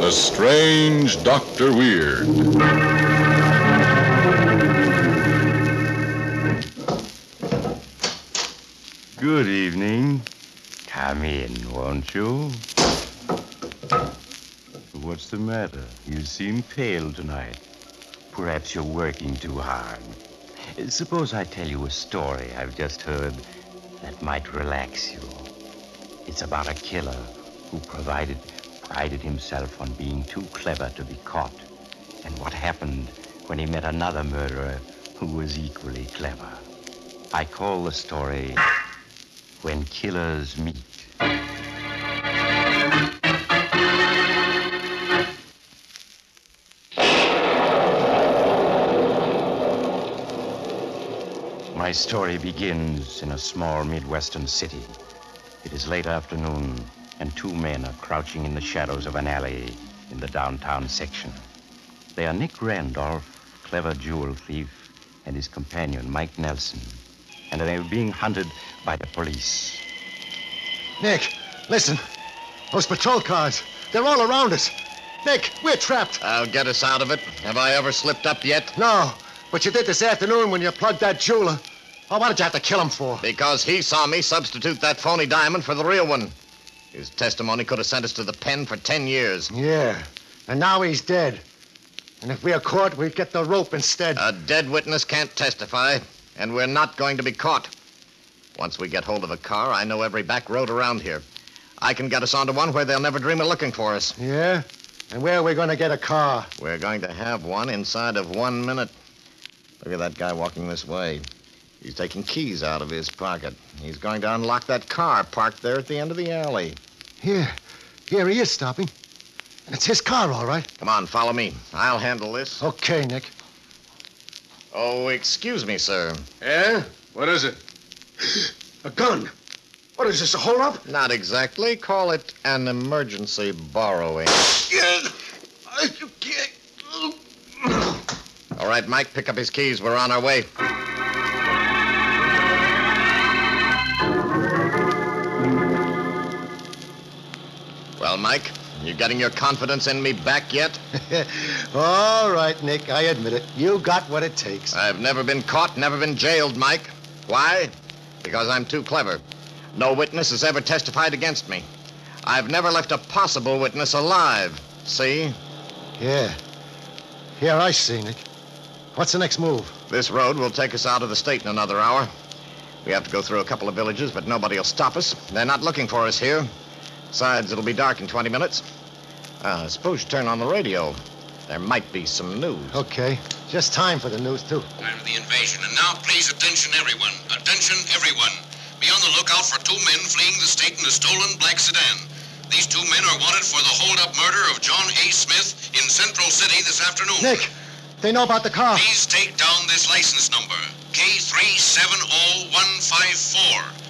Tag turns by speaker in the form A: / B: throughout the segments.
A: The Strange Dr. Weird.
B: Good evening. Come in, won't you? What's the matter? You seem pale tonight. Perhaps you're working too hard. Suppose I tell you a story I've just heard that might relax you. It's about a killer who prided himself on being too clever to be caught, and what happened when he met another murderer who was equally clever. I call the story When Killers Meet. My story begins in a small Midwestern city. It is late afternoon, and two men are crouching in the shadows of an alley in the downtown section. They are Nick Randolph, clever jewel thief, and his companion, Mike Nelson. And they are being hunted by the police.
C: Nick, listen. Those patrol cars, they're all around us. Nick, we're trapped.
D: I'll get us out of it. Have I ever slipped up yet?
C: No, but you did this afternoon when you plugged that jeweler. Oh, what did you have to kill him for?
D: Because he saw me substitute that phony diamond for the real one. His testimony could have sent us to the pen for 10 years.
C: Yeah, and now he's dead. And if we are caught, we get the rope instead.
D: A dead witness can't testify, and we're not going to be caught. Once we get hold of a car, I know every back road around here. I can get us onto one where they'll never dream of looking for us.
C: Yeah? And where are we going to get a car?
D: We're going to have one inside of 1 minute. Look at that guy walking this way. He's taking keys out of his pocket. He's going to unlock that car parked there at the end of the alley.
C: Here he is stopping. And it's his car, all right.
D: Come on, follow me. I'll handle this.
C: Okay, Nick.
D: Oh, excuse me, sir.
E: Yeah? What is it? A gun. What is this, a hold-up?
D: Not exactly. Call it an emergency borrowing. All right, Mike, pick up his keys. We're on our way. Well, Mike, you getting your confidence in me back yet?
C: All right, Nick, I admit it. You got what it takes.
D: I've never been caught, never been jailed, Mike. Why? Because I'm too clever. No witness has ever testified against me. I've never left a possible witness alive. See?
C: Yeah, I see, Nick. What's the next move?
D: This road will take us out of the state in another hour. We have to go through a couple of villages, but nobody will stop us. They're not looking for us here. Besides, it'll be dark in 20 minutes. Suppose you turn on the radio. There might be some news.
C: Okay. Just time for the news, too.
F: Time for the invasion. And now, please, attention, everyone. Attention, everyone. Be on the lookout for two men fleeing the state in a stolen black sedan. These two men are wanted for the hold-up murder of John A. Smith in Central City this afternoon.
C: Nick, they know about the car.
F: Please take down this license number, K370154.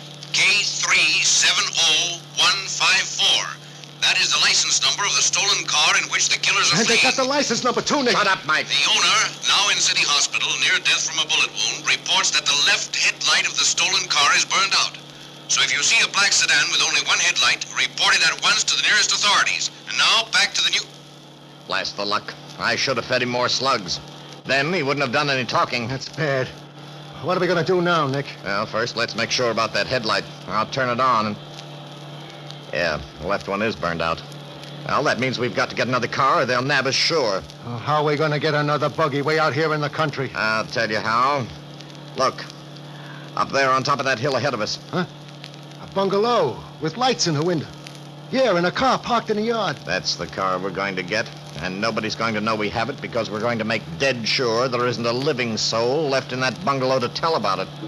F: K370154. That is the license number of the stolen car in which the killers are
C: And they
F: fleeing.
C: got the license number, too, Nick.
D: Shut up, Mike.
F: The owner, now in City Hospital, near death from a bullet wound, reports that the left headlight of the stolen car is burned out. So if you see a black sedan with only one headlight, report it at once to the nearest authorities. And now, back to the new...
D: Blast the luck. I should have fed him more slugs. Then he wouldn't have done any talking.
C: That's bad. What are we going to do now, Nick?
D: Well, first, let's make sure about that headlight. I'll turn it on and... Yeah, the left one is burned out. Well, that means we've got to get another car or they'll nab us sure.
C: Oh, how are we going to get another buggy way out here in the country?
D: I'll tell you how. Look, up there on top of that hill ahead of us.
C: Huh? A bungalow with lights in the window. Yeah, and a car parked in the yard.
D: That's the car we're going to get. And nobody's going to know we have it because we're going to make dead sure there isn't a living soul left in that bungalow to tell about it.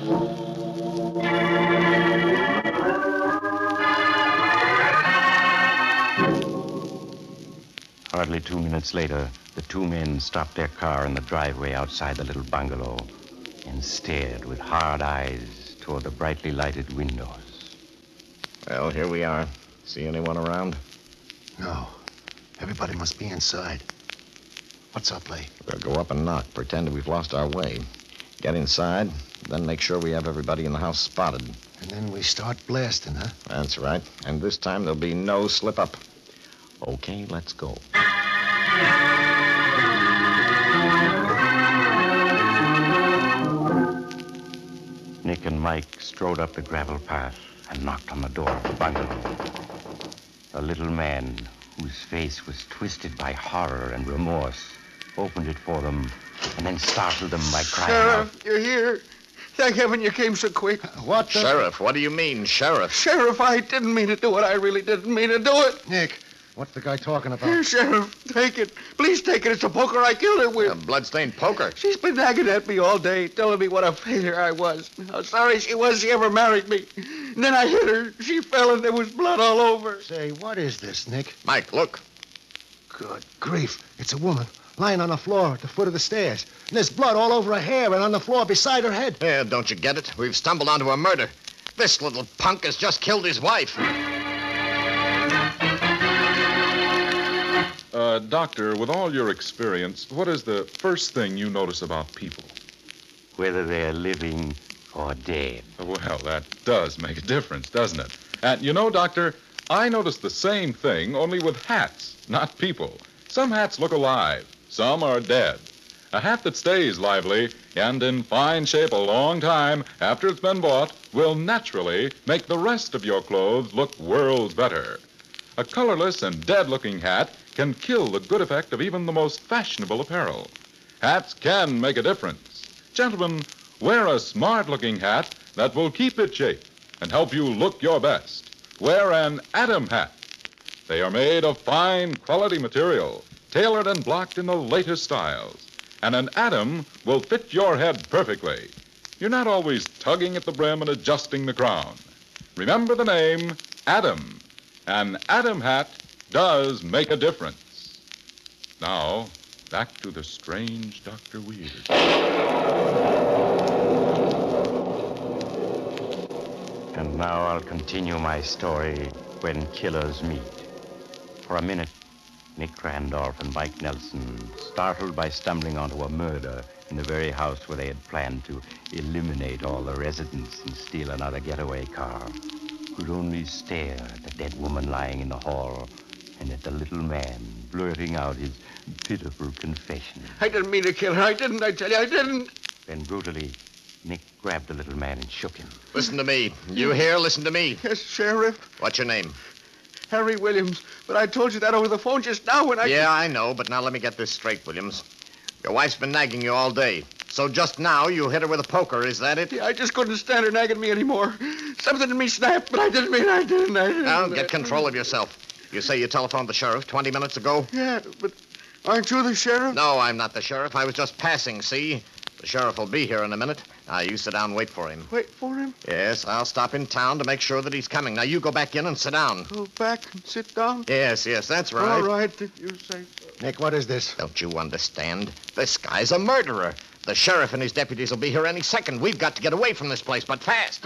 B: Hardly 2 minutes later, the two men stopped their car in the driveway outside the little bungalow and stared with hard eyes toward the brightly lighted windows.
D: Well, here we are. See anyone around?
C: No. Everybody must be inside. What's our play?
D: We'll go up and knock, pretend we've lost our way. Get inside, then make sure we have everybody in the house spotted.
C: And then we start blasting, huh?
D: That's right. And this time there'll be no slip-up. Okay, let's go.
B: Nick and Mike strode up the gravel path and knocked on the door of the bungalow. A little man, whose face was twisted by horror and remorse, opened it for them and then startled them by crying out.
E: Sheriff, you're here. Thank heaven you came so quick.
C: What the...
D: Sheriff, what do you mean, Sheriff?
E: Sheriff, I didn't mean to do it. I really didn't mean to do it.
C: Nick, what's the guy talking
E: Here,
C: about?
E: Sheriff, take it. Please take it. It's a poker I killed her
D: A
E: with.
D: bloodstained poker.
E: She's been nagging at me all day, telling me what a failure I was. How sorry she was she ever married me. And then I hit her. She fell and there was blood all over.
C: Say, what is this, Nick?
D: Mike, look.
C: Good grief. It's a woman lying on the floor at the foot of the stairs. And there's blood all over her hair and on the floor beside her head.
D: Yeah, don't you get it? We've stumbled onto a murder. This little punk has just killed his wife.
A: Doctor, with all your experience, what is the first thing you notice about people?
B: Whether they're living or dead.
A: Well, that does make a difference, doesn't it? And you know, Doctor, I noticed the same thing, only with hats, not people. Some hats look alive. Some are dead. A hat that stays lively and in fine shape a long time after it's been bought will naturally make the rest of your clothes look worlds better. A colorless and dead-looking hat can kill the good effect of even the most fashionable apparel. Hats can make a difference. Gentlemen, wear a smart-looking hat that will keep its shape and help you look your best. Wear an Adam hat. They are made of fine, quality material, tailored and blocked in the latest styles. And an Adam will fit your head perfectly. You're not always tugging at the brim and adjusting the crown. Remember the name, Adam. An Adam hat does make a difference. Now, back to the strange Dr. Weird.
B: And now I'll continue my story when killers meet. For a minute, Nick Randolph and Mike Nelson, startled by stumbling onto a murder in the very house where they had planned to eliminate all the residents and steal another getaway car, could only stare at the dead woman lying in the hall and at the little man blurting out his pitiful confession.
E: I didn't mean to kill her. I didn't, I tell you, I didn't.
B: Then brutally, Nick grabbed the little man and shook him.
D: Listen to me. You hear? Listen to me.
E: Yes, Sheriff.
D: What's your name?
E: Harry Williams. But I told you that over the phone just now when I...
D: Yeah, I know, but now let me get this straight, Williams. Your wife's been nagging you all day. So just now you hit her with a poker, is that it?
E: Yeah, I just couldn't stand her nagging me anymore. Something in me snapped, but I didn't.
D: Now, get control of yourself. You say you telephoned the sheriff 20 minutes ago?
E: Yeah, but aren't you the sheriff?
D: No, I'm not the sheriff. I was just passing, see? The sheriff will be here in a minute. Now, you sit down and wait for him.
E: Wait for him?
D: Yes, I'll stop in town to make sure that he's coming. Now, you go back in and sit down.
E: Go back and sit down?
D: Yes, that's right.
E: All right, if you say so.
C: Nick, what is this?
D: Don't you understand? This guy's a murderer. The sheriff and his deputies will be here any second. We've got to get away from this place, but fast.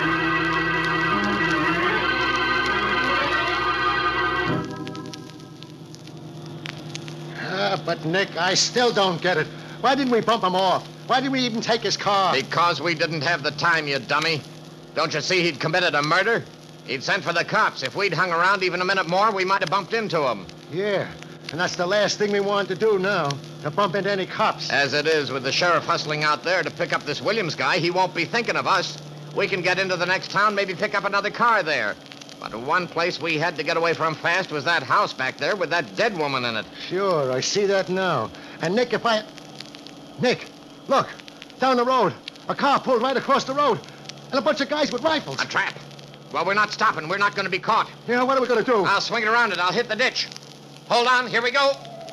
C: But Nick, I still don't get it. Why didn't we bump him off? Why didn't we even take his car?
D: Because we didn't have the time, you dummy. Don't you see he'd committed a murder? He'd sent for the cops. If we'd hung around even a minute more, we might have bumped into him.
C: Yeah, and that's the last thing we want to do now, to bump into any cops.
D: As it is, with the sheriff hustling out there to pick up this Williams guy, he won't be thinking of us. We can get into the next town, maybe pick up another car there. But the one place we had to get away from fast was that house back there with that dead woman in it.
C: Sure, I see that now. And Nick, Nick, look, down the road. A car pulled right across the road. And a bunch of guys with rifles.
D: A trap. Well, we're not stopping. We're not going to be caught.
C: Yeah, what are we going to do?
D: I'll swing it around it. I'll hit the ditch. Hold on. Here we go.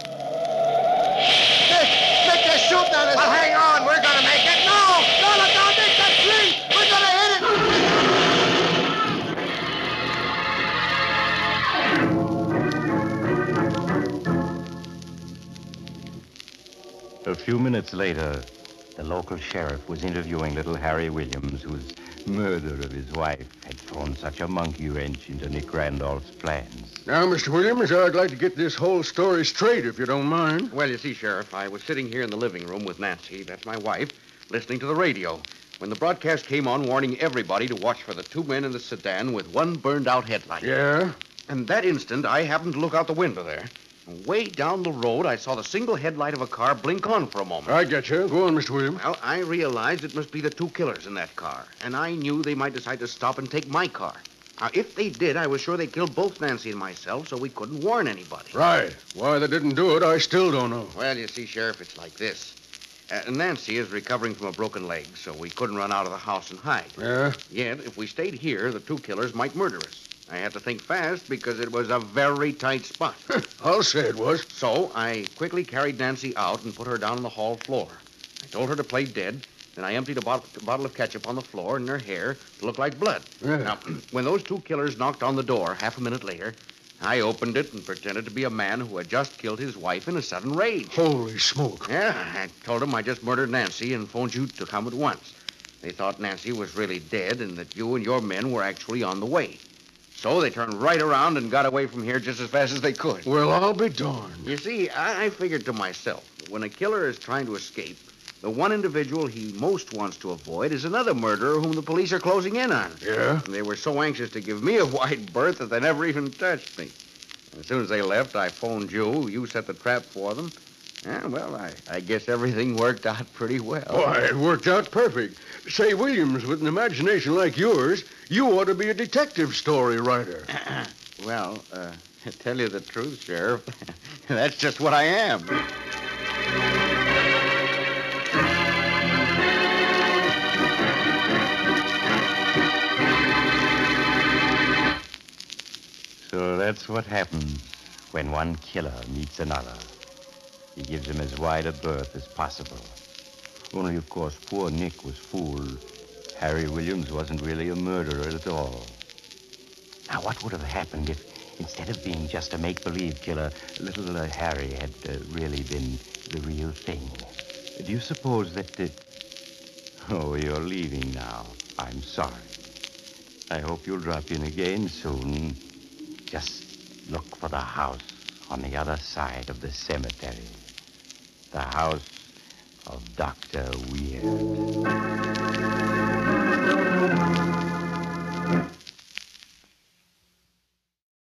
C: Nick, they're shooting at us.
D: Well, hang on. We're going to make it. No, look down, Nick. That tree. We're going to hit it.
B: A few minutes later, the local sheriff was interviewing little Harry Williams, whose murder of his wife had thrown such a monkey wrench into Nick Randolph's plans.
E: Now, Mr. Williams, I'd like to get this whole story straight, if you don't mind.
G: Well, you see, Sheriff, I was sitting here in the living room with Nancy, that's my wife, listening to the radio, when the broadcast came on warning everybody to watch for the two men in the sedan with one burned-out headlight.
E: Yeah?
G: And that instant, I happened to look out the window there. Way down the road, I saw the single headlight of a car blink on for a moment.
E: I get you. Go on, Mr. Williams.
G: Well, I realized it must be the two killers in that car, and I knew they might decide to stop and take my car. Now, if they did, I was sure they killed both Nancy and myself, so we couldn't warn anybody.
E: Right. Why they didn't do it, I still don't know.
G: Well, you see, Sheriff, it's like this. Nancy is recovering from a broken leg, so we couldn't run out of the house and hide.
E: Yeah?
G: Yet, if we stayed here, the two killers might murder us. I had to think fast because it was a very tight spot.
E: I'll say it was.
G: So I quickly carried Nancy out and put her down on the hall floor. I told her to play dead. Then I emptied a bottle of ketchup on the floor and in her hair to look like blood.
E: Yeah.
G: Now, when those two killers knocked on the door half a minute later, I opened it and pretended to be a man who had just killed his wife in a sudden rage.
E: Holy smoke.
G: Yeah, I told them I just murdered Nancy and phoned you to come at once. They thought Nancy was really dead and that you and your men were actually on the way. So they turned right around and got away from here just as fast as they could.
E: Well, I'll be darned.
G: You see, I figured to myself, that when a killer is trying to escape, the one individual he most wants to avoid is another murderer whom the police are closing in on.
E: Yeah?
G: And they were so anxious to give me a wide berth that they never even touched me. As soon as they left, I phoned you. You set the trap for them. Yeah, well, I guess everything worked out pretty well.
E: Why, it worked out perfect. Say, Williams, with an imagination like yours, you ought to be a detective story writer.
G: Well, to tell you the truth, Sheriff, that's just what I am.
B: So that's what happens when one killer meets another. He gives him as wide a berth as possible. Only, of course, poor Nick was fooled. Harry Williams wasn't really a murderer at all. Now, what would have happened if, instead of being just a make-believe killer, little Harry had really been the real thing? Do you suppose that... Oh, you're leaving now. I'm sorry. I hope you'll drop in again soon. Just look for the house on the other side of the cemetery. The house of Dr. Weird.